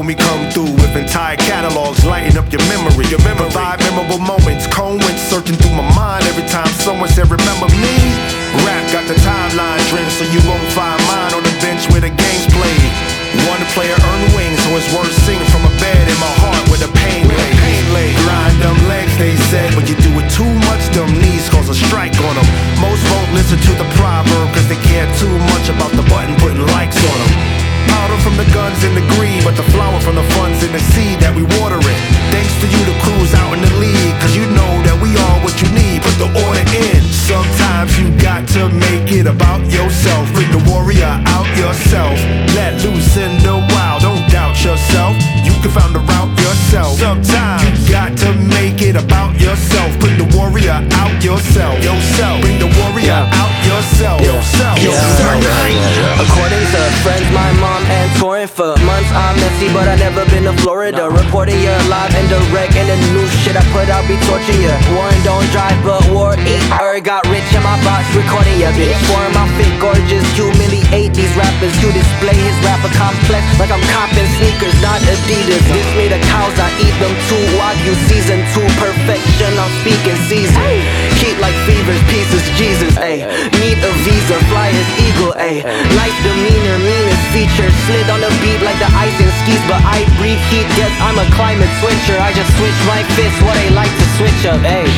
me come through with entire catalogs, lighting up your memory. Provide memorable moments, cold winds searching through my mind every time someone said remember me. Rap got the timeline trend, so you won't find mine on the bench where the game's played. One player earned wings, so his words sing from a bed in my heart where the pain lay. Grind them legs, they said, but you do it too much, them knees cause a strike on them. Most won't listen to the proverb, cause they care too much about the button putting likes on them. Powder from the guns and the greed, but the flower from the funds and the seed that we water it. Thanks to you, the crew's out in the league, cause you know that we are what you need. Put the order in. Sometimes you got to make it about yourself. Bring the warrior out yourself. Let loose in the wild, don't doubt yourself. You can find the route yourself. Sometimes you got to make it about yourself. Bring the warrior out yourself. Bring the warrior out yourself. According to friends, my mom and touring for months. I'm messy, but I never been to Florida. Reporting you live and direct, and the new shit I put out be torching ya. Warren don't drive, but war eat. Got rich in my box, recording ya, bitch. Foreign my fit gorgeous, humiliate these rappers. You display his rapper complex like I'm copping sneakers, not Adidas. This me the cows, I eat them too. Wagyu season 2 perfection. I'm speaking season. Keep like fevers, pieces, Jesus. Ayy, need a visa, fly his eagle. Ayy, nice demeanor, meanest feature. Slid on the beat like the ice and skis, but I breathe heat. Guess I'm a climate switcher. I just switch my fists, what they like to switch up. Ayy.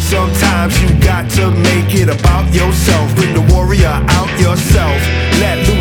Sometimes you got to make it about yourself. Bring the warrior out yourself. Let loose